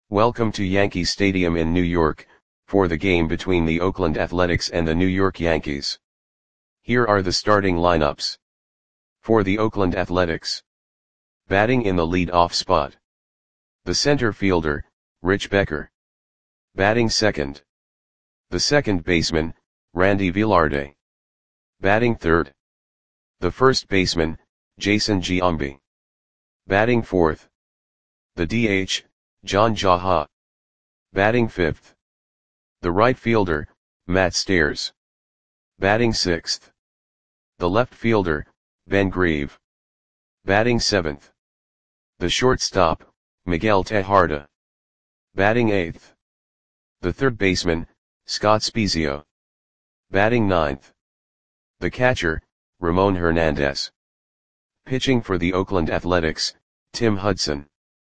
Welcome to Yankee Stadium in New York, for the game between the Oakland Athletics and the New York Yankees. Here are the starting lineups. For the Oakland Athletics. Batting in the lead-off spot. The center fielder, Rich Becker. Batting second. The second baseman, Randy Velarde. Batting third. The first baseman, Jason Giambi. Batting fourth. The DH, John Jaha. Batting fifth. The right fielder, Matt Stairs. Batting sixth. The left fielder, Ben Grieve. Batting seventh. The shortstop, Miguel Tejada. Batting eighth. The third baseman, Scott Spiezio. Batting ninth. The catcher, Ramon Hernandez. Pitching for the Oakland Athletics, Tim Hudson.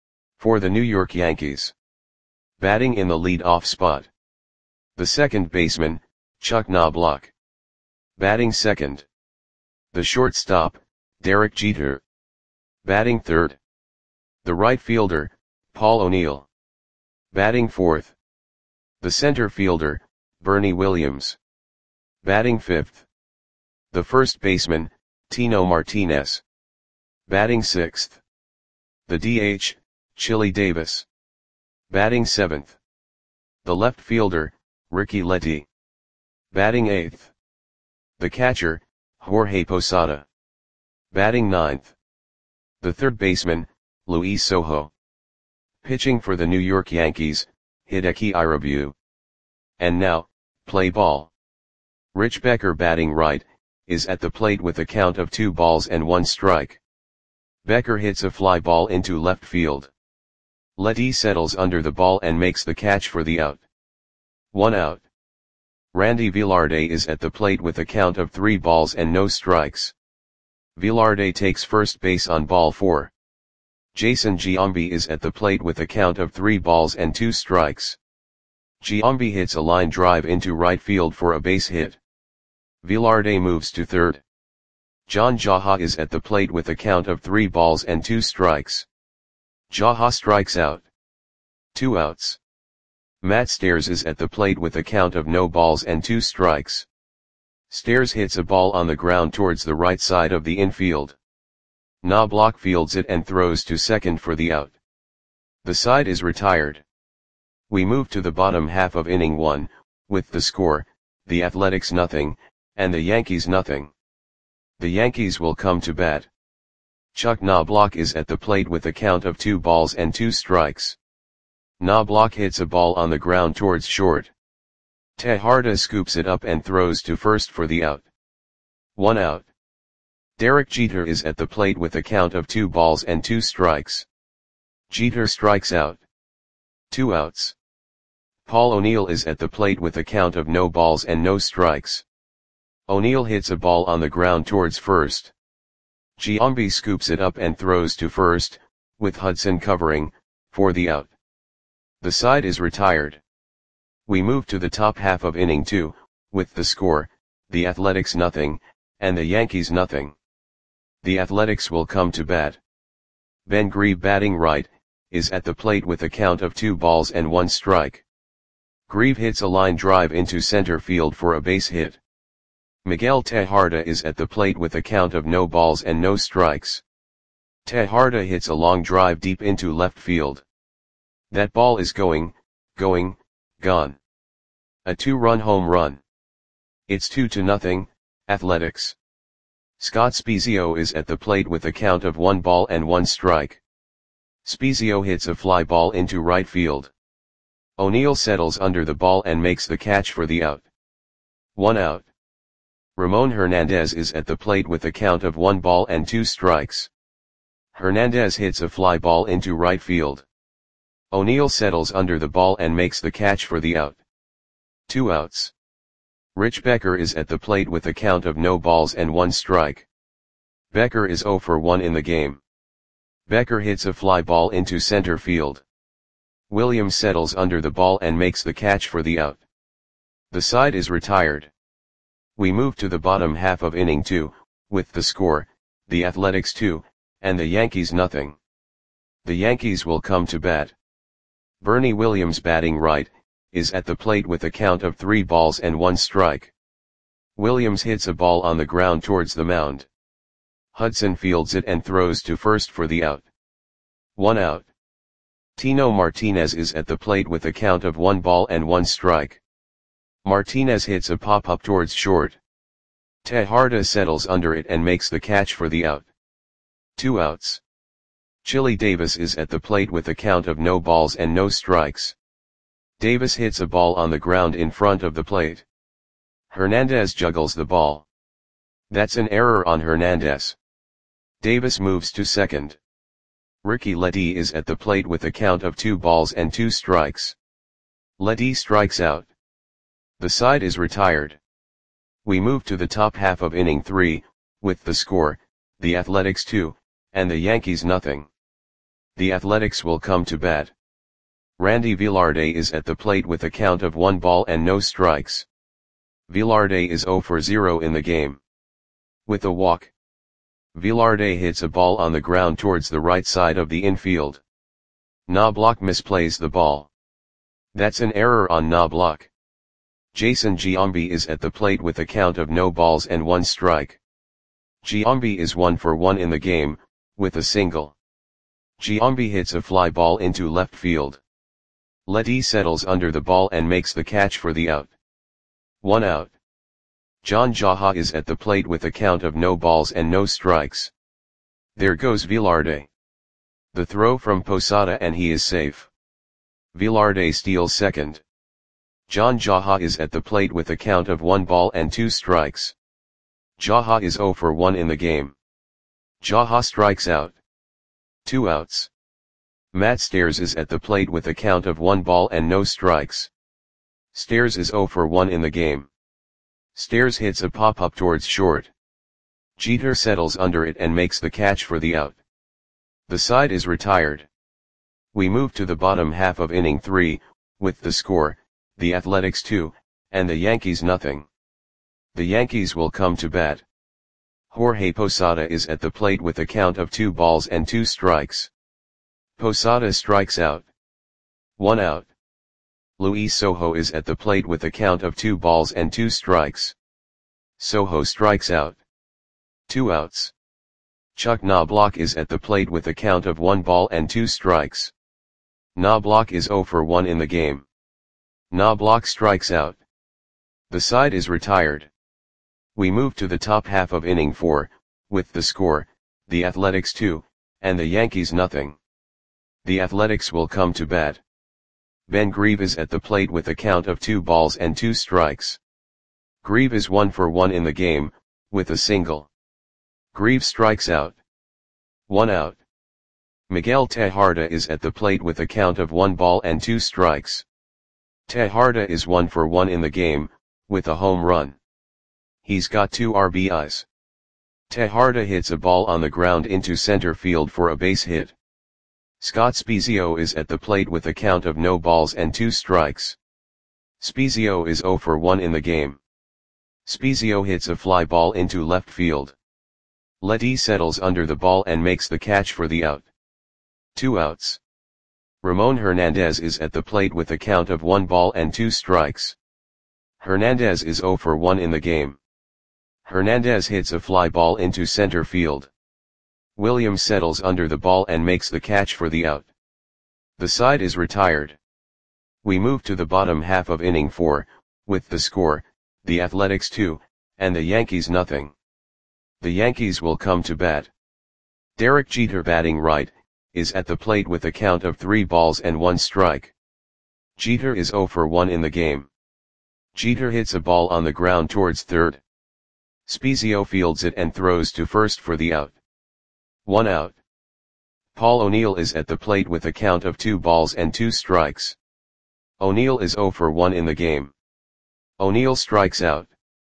For the New York Yankees. Batting in the lead-off spot. The second baseman, Chuck Knobloch. Batting second. The shortstop, Derek Jeter. Batting third. The right fielder, Paul O'Neill. Batting fourth. The center fielder, Bernie Williams. Batting fifth. The first baseman, Tino Martinez. Batting sixth. The DH, Chili Davis. Batting seventh. The left fielder, Ricky Letty. Batting eighth. The catcher, Jorge Posada. Batting ninth. The third baseman, Luis Sojo. Pitching for the New York Yankees, Hideki Irabu. And now, play ball. Rich Becker batting right, is at the plate with a count of 2 balls and 1 strike. Becker hits a fly ball into left field. Letty settles under the ball and makes the catch for the out. 1 out. Randy Velarde is at the plate with a count of 3 balls and no strikes. Velarde takes first base on ball 4. Jason Giambi is at the plate with a count of 3 balls and 2 strikes. Giambi hits a line drive into right field for a base hit. Velarde moves to third. John Jaha is at the plate with a count of 3 balls and 2 strikes. Jaha strikes out. 2 outs. Matt Stairs is at the plate with a count of no balls and 2 strikes. Stairs hits a ball on the ground towards the right side of the infield. Knobloch fields it and throws to second for the out. The side is retired. We move to the bottom half of inning 1, with the score, the Athletics nothing, and the Yankees nothing. The Yankees will come to bat. Chuck Knobloch is at the plate with a count of 2 balls and 2 strikes. Knobloch hits a ball on the ground towards short. Tejada scoops it up and throws to first for the out. 1 out. Derek Jeter is at the plate with a count of 2 balls and 2 strikes. Jeter strikes out. 2 outs. Paul O'Neill is at the plate with a count of no balls and no strikes. O'Neill hits a ball on the ground towards first. Giambi scoops it up and throws to first, with Hudson covering, for the out. The side is retired. We move to the top half of inning 2, with the score, the Athletics nothing, and the Yankees nothing. The Athletics will come to bat. Ben Grieve batting right, is at the plate with a count of 2 balls and 1 strike. Grieve hits a line drive into center field for a base hit. Miguel Tejada is at the plate with a count of no balls and no strikes. Tejada hits a long drive deep into left field. That ball is gone. A 2-run home run. It's 2-0, Athletics. Scott Spiezio is at the plate with a count of 1 ball and 1 strike. Spiezio hits a fly ball into right field. O'Neill settles under the ball and makes the catch for the out. 1 out. Ramon Hernandez is at the plate with a count of 1 ball and 2 strikes. Hernandez hits a fly ball into right field. O'Neill settles under the ball and makes the catch for the out. 2 outs. Rich Becker is at the plate with a count of no balls and 1 strike. Becker is 0 for 1 in the game. Becker hits a fly ball into center field. Williams settles under the ball and makes the catch for the out. The side is retired. We move to the bottom half of inning 2, with the score, the Athletics 2, and the Yankees nothing. The Yankees will come to bat. Bernie Williams batting right, is at the plate with a count of 3 balls and 1 strike. Williams hits a ball on the ground towards the mound. Hudson fields it and throws to first for the out. 1 out. Tino Martinez is at the plate with a count of 1 ball and 1 strike. Martinez hits a pop-up towards short. Tejada settles under it and makes the catch for the out. 2 outs. Chili Davis is at the plate with a count of no balls and no strikes. Davis hits a ball on the ground in front of the plate. Hernandez juggles the ball. That's an error on Hernandez. Davis moves to second. Ricky Ledee is at the plate with a count of 2 balls and 2 strikes. Ledee strikes out. The side is retired. We move to the top half of inning 3, with the score, the Athletics 2, and the Yankees nothing. The Athletics will come to bat. Randy Velarde is at the plate with a count of 1 ball and no strikes. Velarde is 0 for 0 in the game. With a walk, Velarde hits a ball on the ground towards the right side of the infield. Knobloch misplays the ball. That's an error on Knobloch. Jason Giambi is at the plate with a count of no balls and 1 strike. Giambi is 1 for 1 in the game, with a single. Giambi hits a fly ball into left field. Ledee settles under the ball and makes the catch for the out. 1 out. John Jaha is at the plate with a count of no balls and no strikes. There goes Velarde. The throw from Posada and he is safe. Velarde steals second. John Jaha is at the plate with a count of 1 ball and 2 strikes. Jaha is 0 for 1 in the game. Jaha strikes out. 2 outs. Matt Stairs is at the plate with a count of 1 ball and no strikes. Stairs is 0 for 1 in the game. Stairs hits a pop-up towards short. Jeter settles under it and makes the catch for the out. The side is retired. We move to the bottom half of inning 3, with the score, the Athletics 2, and the Yankees nothing. The Yankees will come to bat. Jorge Posada is at the plate with a count of 2 balls and 2 strikes. Posada strikes out. 1 out. Luis Sojo is at the plate with a count of 2 balls and 2 strikes. Sojo strikes out. 2 outs. Chuck Knobloch is at the plate with a count of 1 ball and 2 strikes. Knobloch is 0 for 1 in the game. Knobloch strikes out. The side is retired. We move to the top half of inning 4, with the score, the Athletics 2, and the Yankees nothing. The Athletics will come to bat. Ben Grieve is at the plate with a count of 2 balls and 2 strikes. Grieve is 1 for 1 in the game, with a single. Grieve strikes out. 1 out. Miguel Tejada is at the plate with a count of 1 ball and 2 strikes. Tejada is 1 for 1 in the game, with a home run. He's got 2 RBIs. Tejada hits a ball on the ground into center field for a base hit. Scott Spiezio is at the plate with a count of no balls and 2 strikes. Spiezio is 0 for 1 in the game. Spiezio hits a fly ball into left field. Ledee settles under the ball and makes the catch for the out. 2 outs. Ramon Hernandez is at the plate with a count of 1 ball and 2 strikes. Hernandez is 0 for 1 in the game. Hernandez hits a fly ball into center field. Williams settles under the ball and makes the catch for the out. The side is retired. We move to the bottom half of inning 4, with the score, the Athletics 2, and the Yankees nothing. The Yankees will come to bat. Derek Jeter batting right, is at the plate with a count of 3 balls and 1 strike. Jeter is 0 for 1 in the game. Jeter hits a ball on the ground towards third. Spiezio fields it and throws to first for the out. 1 out. Paul O'Neill is at the plate with a count of 2 balls and 2 strikes. O'Neill is 0 for 1 in the game. O'Neill strikes out.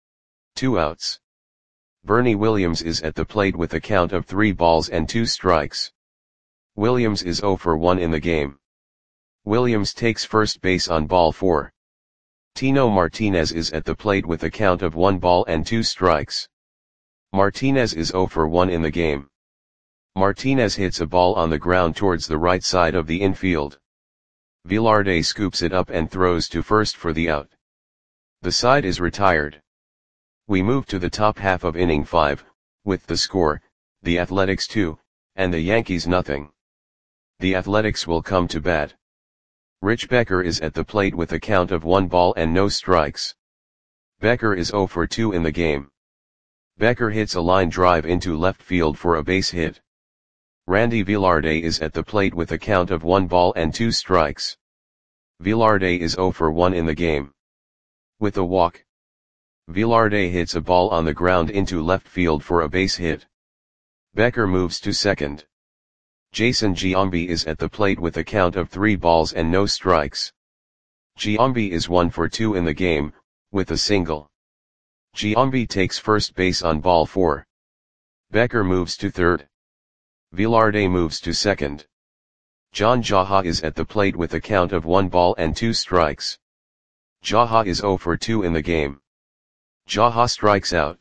2 outs. Bernie Williams is at the plate with a count of 3 balls and 2 strikes. Williams is 0 for 1 in the game. Williams takes first base on ball 4. Tino Martinez is at the plate with a count of 1 ball and 2 strikes. Martinez is 0 for 1 in the game. Martinez hits a ball on the ground towards the right side of the infield. Velarde scoops it up and throws to first for the out. The side is retired. We move to the top half of inning 5, with the score, the Athletics 2, and the Yankees nothing. The Athletics will come to bat. Rich Becker is at the plate with a count of 1 ball and no strikes. Becker is 0 for 2 in the game. Becker hits a line drive into left field for a base hit. Randy Velarde is at the plate with a count of 1 ball and 2 strikes. Velarde is 0 for 1 in the game. With a walk, Velarde hits a ball on the ground into left field for a base hit. Becker moves to second. Jason Giambi is at the plate with a count of 3 balls and no strikes. Giambi is 1 for 2 in the game, with a single. Giambi takes first base on ball 4. Becker moves to third. Velarde moves to second. John Jaha is at the plate with a count of 1 ball and 2 strikes. Jaha is 0 for 2 in the game. Jaha strikes out.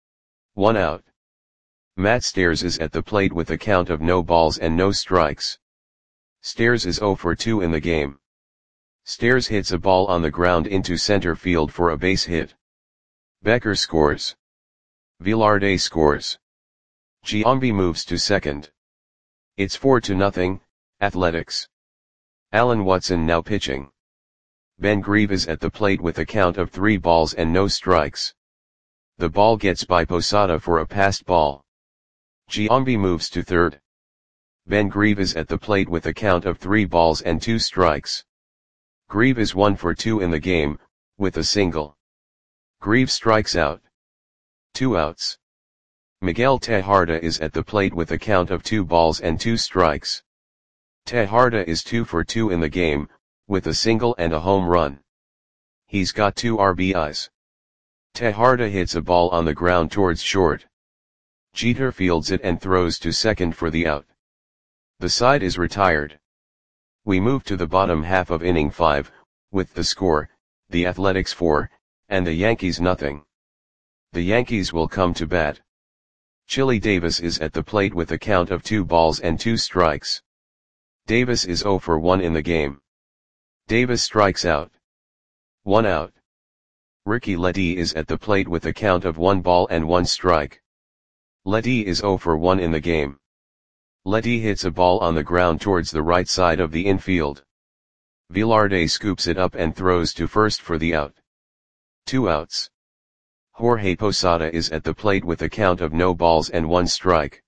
1 out. Matt Stairs is at the plate with a count of no balls and no strikes. Stairs is 0 for 2 in the game. Stairs hits a ball on the ground into center field for a base hit. Becker scores. Velarde scores. Giambi moves to second. It's 4-0, Athletics. Alan Watson now pitching. Ben Grieve is at the plate with a count of 3 balls and no strikes. The ball gets by Posada for a passed ball. Giambi moves to third. Ben Grieve is at the plate with a count of 3 balls and 2 strikes. Grieve is 1 for 2 in the game, with a single. Grieve strikes out. 2 outs. Miguel Tejada is at the plate with a count of 2 balls and 2 strikes. Tejada is 2 for 2 in the game, with a single and a home run. He's got 2 RBIs. Tejada hits a ball on the ground towards short. Jeter fields it and throws to second for the out. The side is retired. We move to the bottom half of inning 5, with the score, the Athletics 4, and the Yankees nothing. The Yankees will come to bat. Chili Davis is at the plate with a count of 2 balls and 2 strikes. Davis is 0 for 1 in the game. Davis strikes out. 1 out. Ricky Ledee is at the plate with a count of 1 ball and 1 strike. Ledee is 0 for 1 in the game. Ledee hits a ball on the ground towards the right side of the infield. Velarde scoops it up and throws to first for the out. 2 outs. Jorge Posada is at the plate with a count of no balls and 1 strike.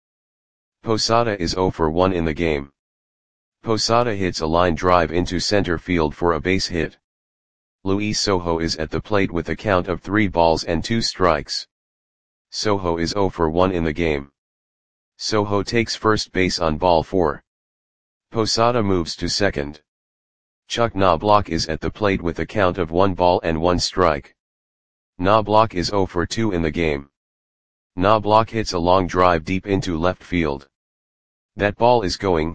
Posada is 0 for 1 in the game. Posada hits a line drive into center field for a base hit. Luis Sojo is at the plate with a count of 3 balls and 2 strikes. Sojo is 0 for 1 in the game. Sojo takes first base on ball 4. Posada moves to second. Chuck Knobloch is at the plate with a count of 1 ball and 1 strike. Knobloch is 0 for 2 in the game. Knobloch hits a long drive deep into left field. That ball is gone.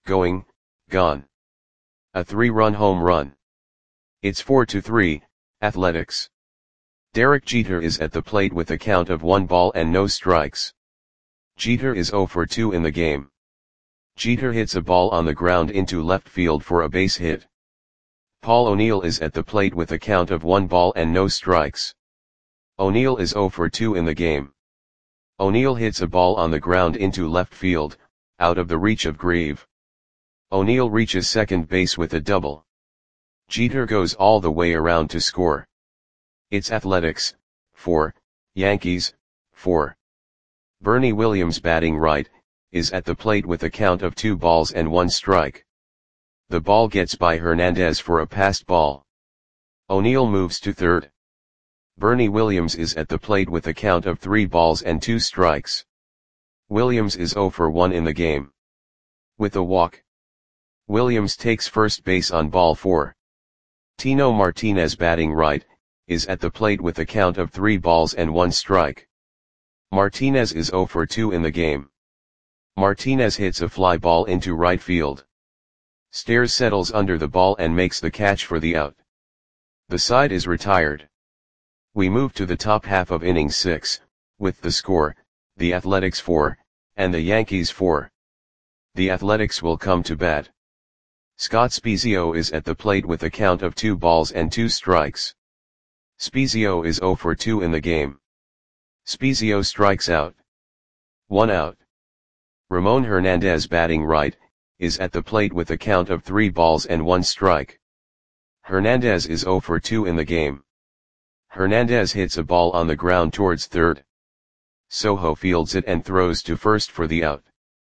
A 3-run home run. It's 4-3, Athletics. Derek Jeter is at the plate with a count of 1 ball and no strikes. Jeter is 0 for 2 in the game. Jeter hits a ball on the ground into left field for a base hit. Paul O'Neill is at the plate with a count of 1 ball and no strikes. O'Neill is 0 for 2 in the game. O'Neill hits a ball on the ground into left field, out of the reach of Grieve. O'Neill reaches second base with a double. Jeter goes all the way around to score. It's Athletics, 4, Yankees, 4. Bernie Williams batting right, is at the plate with a count of 2 balls and 1 strike. The ball gets by Hernandez for a passed ball. O'Neill moves to third. Bernie Williams is at the plate with a count of 3 balls and 2 strikes. Williams is 0 for 1 in the game. With a walk, Williams takes first base on ball 4. Tino Martinez batting right, is at the plate with a count of 3 balls and 1 strike. Martinez is 0 for 2 in the game. Martinez hits a fly ball into right field. Stairs settles under the ball and makes the catch for the out. The side is retired. We move to the top half of inning 6, with the score, the Athletics 4, and the Yankees 4. The Athletics will come to bat. Scott Spiezio is at the plate with a count of 2 balls and 2 strikes. Spiezio is 0 for 2 in the game. Spiezio strikes out. 1 out. Ramon Hernandez, batting right, is at the plate with a count of 3 balls and 1 strike. Hernandez is 0 for 2 in the game. Hernandez hits a ball on the ground towards third. Sojo fields it and throws to first for the out.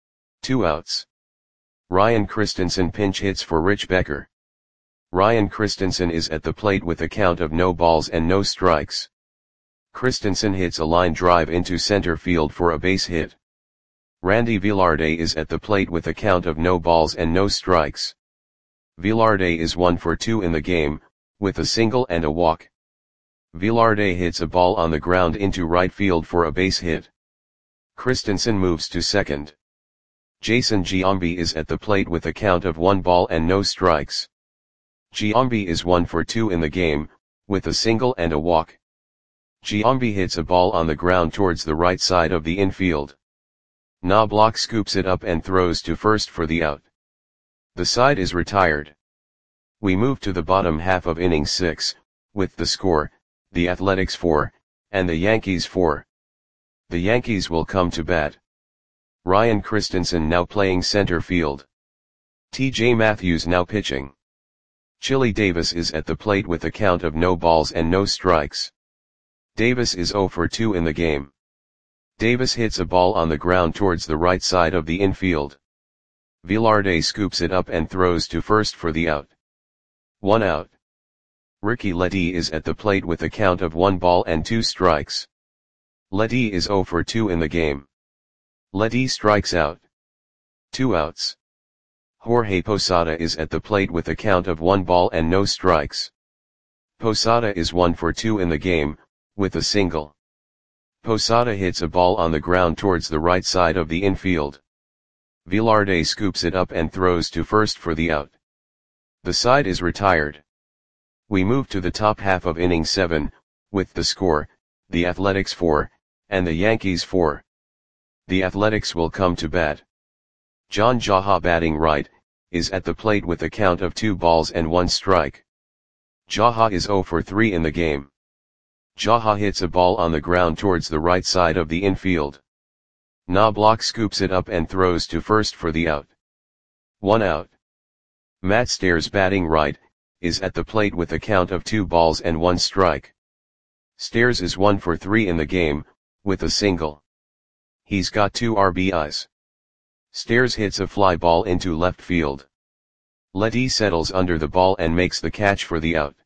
2 outs. Ryan Christensen pinch hits for Rich Becker. Ryan Christensen is at the plate with a count of no balls and no strikes. Christensen hits a line drive into center field for a base hit. Randy Velarde is at the plate with a count of no balls and no strikes. Velarde is 1 for 2 in the game, with a single and a walk. Velarde hits a ball on the ground into right field for a base hit. Christensen moves to second. Jason Giambi is at the plate with a count of 1 ball and no strikes. Giambi is 1 for 2 in the game, with a single and a walk. Giambi hits a ball on the ground towards the right side of the infield. Knobloch scoops it up and throws to first for the out. The side is retired. We move to the bottom half of inning 6, with the score, the Athletics 4, and the Yankees 4. The Yankees will come to bat. Ryan Christensen now playing center field. T.J. Matthews now pitching. Chili Davis is at the plate with a count of no balls and no strikes. Davis is 0 for 2 in the game. Davis hits a ball on the ground towards the right side of the infield. Velarde scoops it up and throws to first for the out. 1 out. Ricky Ledee is at the plate with a count of 1 ball and 2 strikes. Ledee is 0 for 2 in the game. Ledee strikes out. 2 outs. Jorge Posada is at the plate with a count of 1 ball and no strikes. Posada is 1 for 2 in the game, with a single. Posada hits a ball on the ground towards the right side of the infield. Velarde scoops it up and throws to first for the out. The side is retired. We move to the top half of inning 7, with the score, the Athletics 4, and the Yankees 4. The Athletics will come to bat. John Jaha, batting right, is at the plate with a count of 2 balls and 1 strike. Jaha is 0 for 3 in the game. Jaha hits a ball on the ground towards the right side of the infield. Knobloch scoops it up and throws to first for the out. 1 out. Matt Stairs, batting right, is at the plate with a count of 2 balls and 1 strike. Stairs is 1 for 3 in the game, with a single. He's got 2 RBIs. Stairs hits a fly ball into left field. Ledee settles under the ball and makes the catch for the out.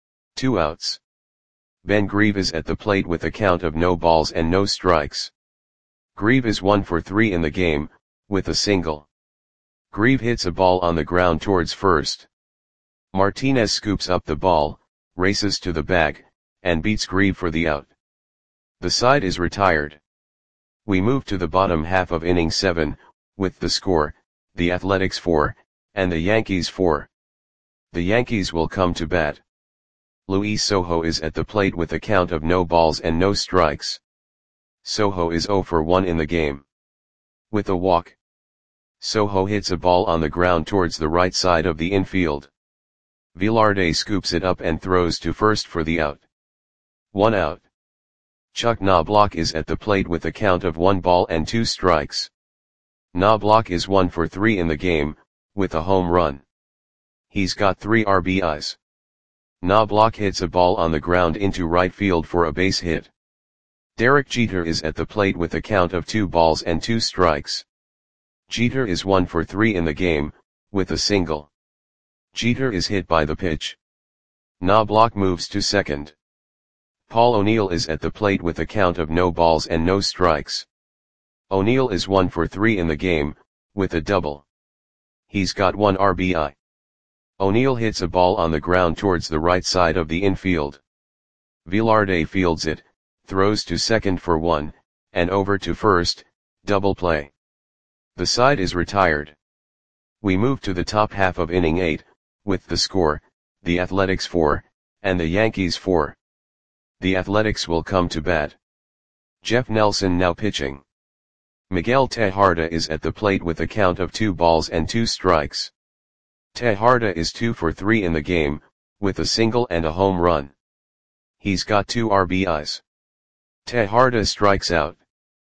2 outs. Ben Grieve is at the plate with a count of no balls and no strikes. Grieve is 1 for 3 in the game, with a single. Grieve hits a ball on the ground towards first. Martinez scoops up the ball, races to the bag, and beats Grieve for the out. The side is retired. We move to the bottom half of inning 7, with the score, the Athletics 4, and the Yankees 4. The Yankees will come to bat. Luis Sojo is at the plate with a count of no balls and no strikes. Sojo is 0 for 1 in the game. With a walk. Sojo hits a ball on the ground towards the right side of the infield. Velarde scoops it up and throws to first for the out. 1 out. Chuck Knobloch is at the plate with a count of 1 ball and 2 strikes. Knobloch is 1 for 3 in the game, with a home run. He's got 3 RBIs. Knobloch hits a ball on the ground into right field for a base hit. Derek Jeter is at the plate with a count of 2 balls and 2 strikes. Jeter is 1 for 3 in the game, with a single. Jeter is hit by the pitch. Knobloch moves to second. Paul O'Neill is at the plate with a count of no balls and no strikes. O'Neill is 1 for 3 in the game, with a double. He's got 1 RBI. O'Neill hits a ball on the ground towards the right side of the infield. Velarde fields it, throws to second for 1, and over to first, double play. The side is retired. We move to the top half of inning 8, with the score, the Athletics 4, and the Yankees 4. The Athletics will come to bat. Jeff Nelson now pitching. Miguel Tejada is at the plate with a count of 2 balls and 2 strikes. Tejada is 2 for 3 in the game, with a single and a home run. He's got 2 RBIs. Tejada strikes out.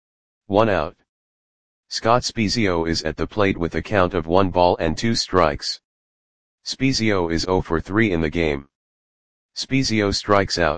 1 out. Scott Spiezio is at the plate with a count of 1 ball and 2 strikes. Spiezio is 0 for 3 in the game. Spiezio strikes out.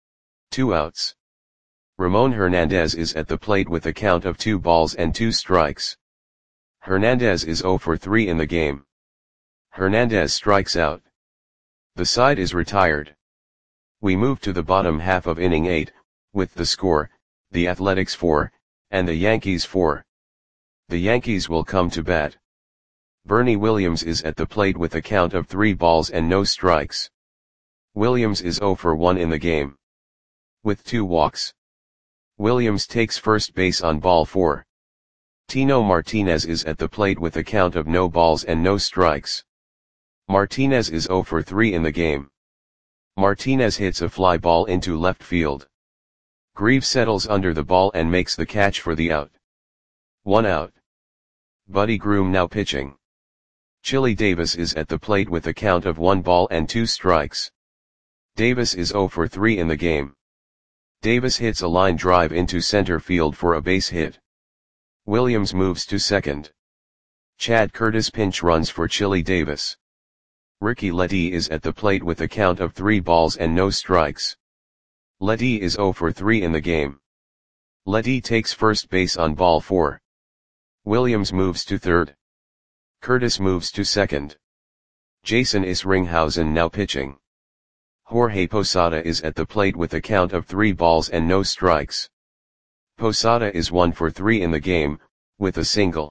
2 outs. Ramon Hernandez is at the plate with a count of 2 balls and 2 strikes. Hernandez is 0 for 3 in the game. Hernandez strikes out. The side is retired. We move to the bottom half of inning 8, with the score, the Athletics 4, and the Yankees 4. The Yankees will come to bat. Bernie Williams is at the plate with a count of 3 balls and no strikes. Williams is 0 for 1 in the game. With 2 walks. Williams takes first base on ball 4. Tino Martinez is at the plate with a count of no balls and no strikes. Martinez is 0 for 3 in the game. Martinez hits a fly ball into left field. Greaves settles under the ball and makes the catch for the out. 1 out. Buddy Groom now pitching. Chili Davis is at the plate with a count of 1 ball and 2 strikes. Davis is 0 for 3 in the game. Davis hits a line drive into center field for a base hit. Williams moves to second. Chad Curtis pinch runs for Chili Davis. Ricky Letty is at the plate with a count of 3 balls and no strikes. Letty is 0 for 3 in the game. Letty takes first base on ball 4. Williams moves to third. Curtis moves to second. Jason Isringhausen now pitching. Jorge Posada is at the plate with a count of 3 balls and no strikes. Posada is 1 for 3 in the game, with a single.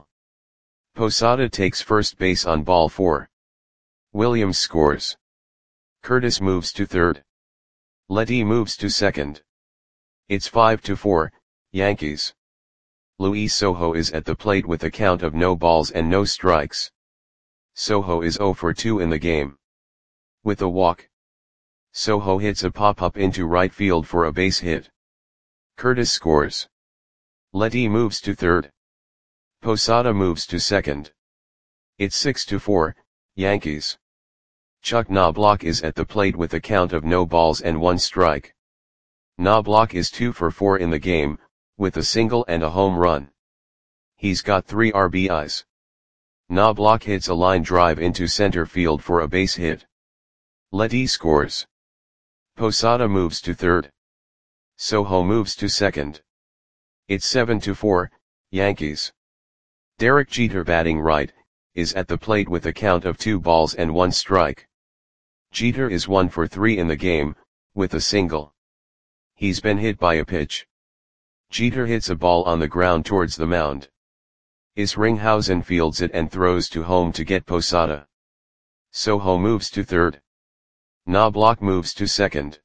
Posada takes first base on ball 4. Williams scores. Curtis moves to third. Letty moves to second. It's 5-4, Yankees. Luis Sojo is at the plate with a count of no balls and no strikes. Sojo is 0 for 2 in the game. With a walk. Sojo hits a pop-up into right field for a base hit. Curtis scores. Letty moves to third. Posada moves to second. It's 6-4, Yankees. Chuck Knobloch is at the plate with a count of no balls and 1 strike. Knobloch is 2 for 4 in the game, with a single and a home run. He's got 3 RBIs. Knobloch hits a line drive into center field for a base hit. Letty scores. Posada moves to third. Sojo moves to second. It's 7-4, Yankees. Derek Jeter batting right, is at the plate with a count of 2 balls and 1 strike. Jeter is 1 for 3 in the game, with a single. He's been hit by a pitch. Jeter hits a ball on the ground towards the mound. Isringhausen fields it and throws to home to get Posada. Sojo moves to third. Knobloch moves to second.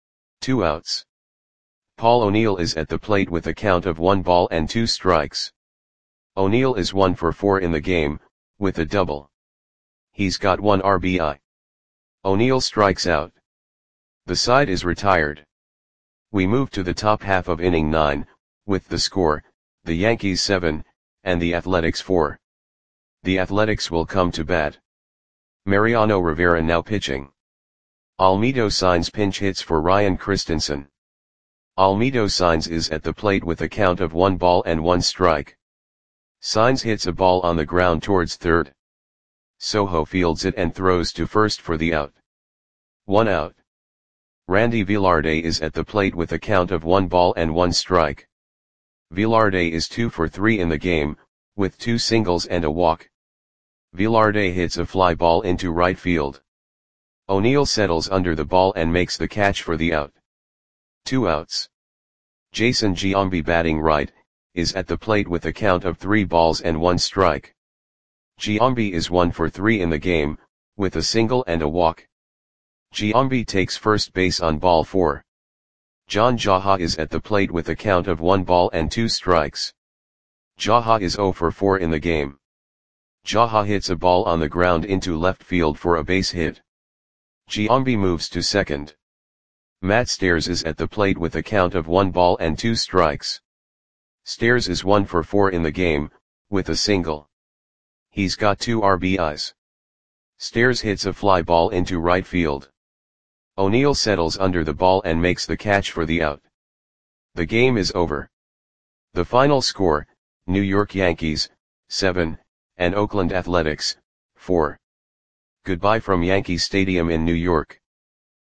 2 outs. Paul O'Neill is at the plate with a count of 1 ball and 2 strikes. O'Neill is 1 for 4 in the game, with a double. He's got 1 RBI. O'Neill strikes out. The side is retired. We move to the top half of inning 9, with the score, the Yankees 7, and the Athletics 4. The Athletics will come to bat. Mariano Rivera now pitching. Almedo Sainz pinch hits for Ryan Christensen. Almedo Sainz is at the plate with a count of 1 ball and 1 strike. Sainz hits a ball on the ground towards third. Sojo fields it and throws to first for the out. 1 out. Randy Velarde is at the plate with a count of 1 ball and 1 strike. Velarde is 2 for 3 in the game, with 2 singles and a walk. Velarde hits a fly ball into right field. O'Neill settles under the ball and makes the catch for the out. 2 outs. Jason Giambi batting right, is at the plate with a count of 3 balls and 1 strike. Giambi is 1 for 3 in the game, with a single and a walk. Giambi takes first base on ball 4. John Jaha is at the plate with a count of 1 ball and 2 strikes. Jaha is 0 for 4 in the game. Jaha hits a ball on the ground into left field for a base hit. Giambi moves to second. Matt Stairs is at the plate with a count of 1 ball and 2 strikes. Stairs is 1 for 4 in the game, with a single. He's got 2 RBIs. Stairs hits a fly ball into right field. O'Neill settles under the ball and makes the catch for the out. The game is over. The final score, New York Yankees, 7, and Oakland Athletics, 4. Goodbye from Yankee Stadium in New York.